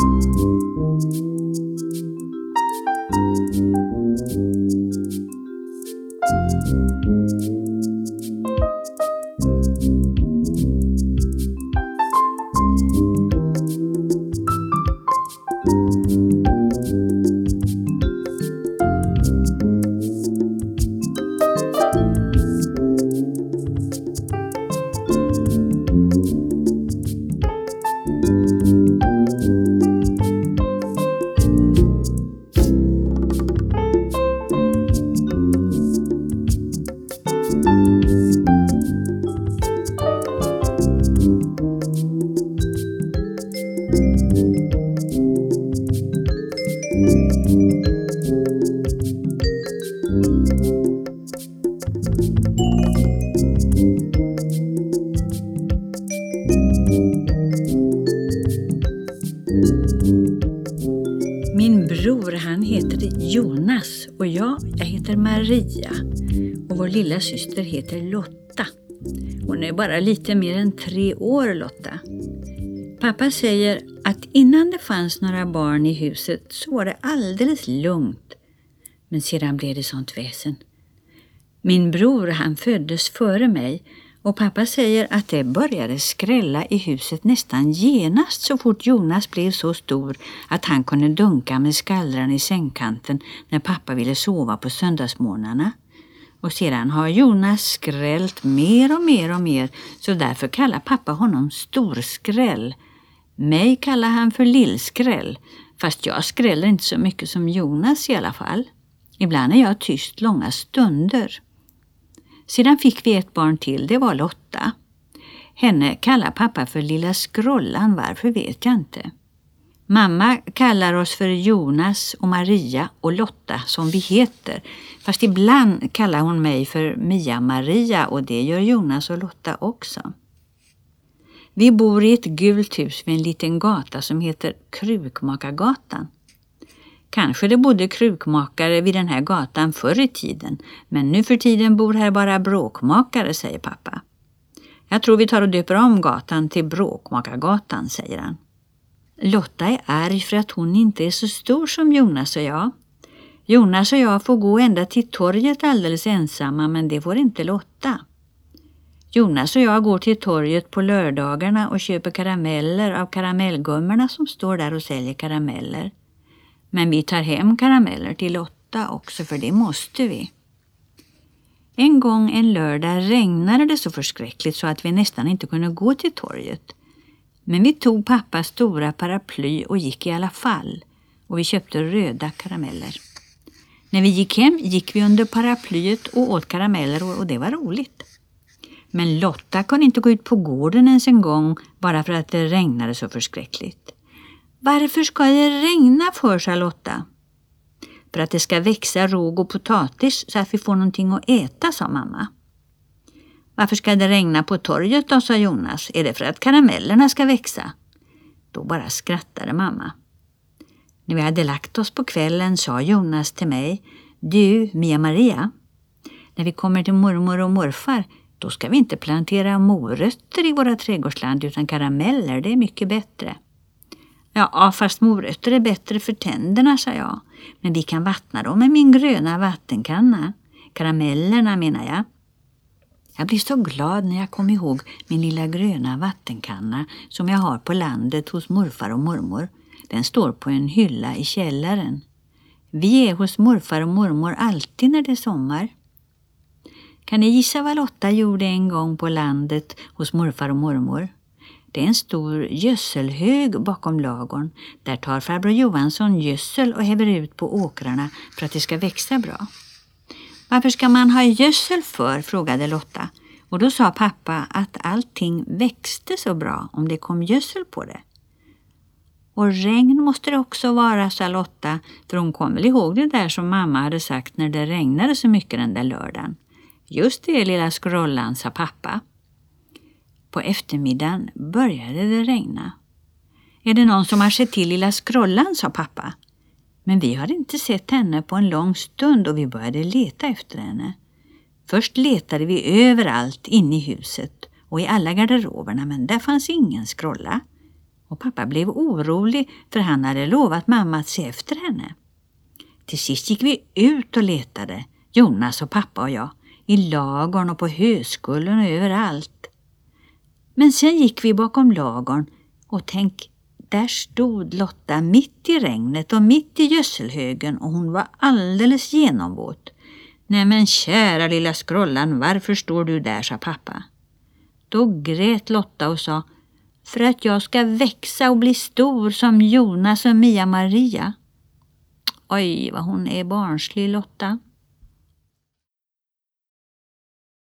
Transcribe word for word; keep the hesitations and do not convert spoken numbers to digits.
Min bror, han heter Jonas och jag, jag heter Maria och vår lilla syster heter Lotta. Hon är bara lite mer än tre år, Lotta. Pappa säger att innan det fanns några barn i huset så var det alldeles lugnt. Men sedan blev det sånt väsen. Min bror, han föddes före mig och pappa säger att det började skrälla i huset nästan genast så fort Jonas blev så stor att han kunde dunka med skallran i sängkanten när pappa ville sova på söndagsmorgnarna. Och sedan har Jonas skrällt mer och mer och mer, så därför kallar pappa honom storskräll. Mig kallar han för lillskräll, fast jag skräller inte så mycket som Jonas i alla fall. Ibland är jag tyst långa stunder. Sedan fick vi ett barn till, det var Lotta. Henne kallar pappa för lilla skrollan, varför vet jag inte. Mamma kallar oss för Jonas och Maria och Lotta som vi heter. Fast ibland kallar hon mig för Mia Maria och det gör Jonas och Lotta också. Vi bor i ett gult hus vid en liten gata som heter Krukmakargatan. Kanske det bodde krukmakare vid den här gatan förr i tiden, men nu för tiden bor här bara bråkmakare, säger pappa. Jag tror vi tar och döper om gatan till Bråkmakargatan, säger han. Lotta är arg för att hon inte är så stor som Jonas och jag. Jonas och jag får gå ända till torget alldeles ensamma, men det får inte Lotta. Jonas och jag går till torget på lördagarna och köper karameller av karamellgummorna som står där och säljer karameller. Men vi tar hem karameller till Lotta också, för det måste vi. En gång en lördag regnade det så förskräckligt så att vi nästan inte kunde gå till torget. Men vi tog pappas stora paraply och gick i alla fall. Och vi köpte röda karameller. När vi gick hem gick vi under paraplyet och åt karameller och det var roligt. Men Lotta kunde inte gå ut på gården ens en gång bara för att det regnade så förskräckligt. Varför ska det regna för, sa Lotta? För att det ska växa råg och potatis så att vi får någonting att äta, sa mamma. Varför ska det regna på torget då, sa Jonas. Är det för att karamellerna ska växa? Då bara skrattade mamma. När vi hade lagt oss på kvällen sa Jonas till mig: Du, Mia Maria, när vi kommer till mormor och morfar, då ska vi inte plantera morötter i våra trädgårdsland utan karameller, det är mycket bättre. Ja, fast morötter är bättre för tänderna, sa jag. Men vi kan vattna dem med min gröna vattenkanna. Karamellerna menar jag. Jag blir så glad när jag kommer ihåg min lilla gröna vattenkanna som jag har på landet hos morfar och mormor. Den står på en hylla i källaren. Vi är hos morfar och mormor alltid när det är sommar. Kan ni gissa vad Lotta gjorde en gång på landet hos morfar och mormor? Det är en stor gödselhög bakom lagorn. Där tar farbror Johansson gödsel och häver ut på åkrarna för att det ska växa bra. Varför ska man ha gödsel för, frågade Lotta. Och då sa pappa att allting växte så bra om det kom gödsel på det. Och regn måste det också vara, sa Lotta, för hon kom väl ihåg det där som mamma hade sagt när det regnade så mycket den där lördagen. Just det, lilla skrollan, sa pappa. På eftermiddagen började det regna. Är det någon som har sett till lilla skrollan, sa pappa. Men vi hade inte sett henne på en lång stund och vi började leta efter henne. Först letade vi överallt inne i huset och i alla garderoberna, men där fanns ingen skrolla. och pappa blev orolig för han hade lovat mamma att se efter henne. Till sist gick vi ut och letade, Jonas och pappa och jag, i lagorn och på höskullen och överallt. Men sen gick vi bakom lagorn och tänk, där stod Lotta mitt i regnet och mitt i gödselhögen och hon var alldeles genomvåt. Nej men kära lilla skrollan, varför står du där, sa pappa. Då grät Lotta och sa, för att jag ska växa och bli stor som Jonas och Mia Maria. Oj, vad hon är barnslig, Lotta.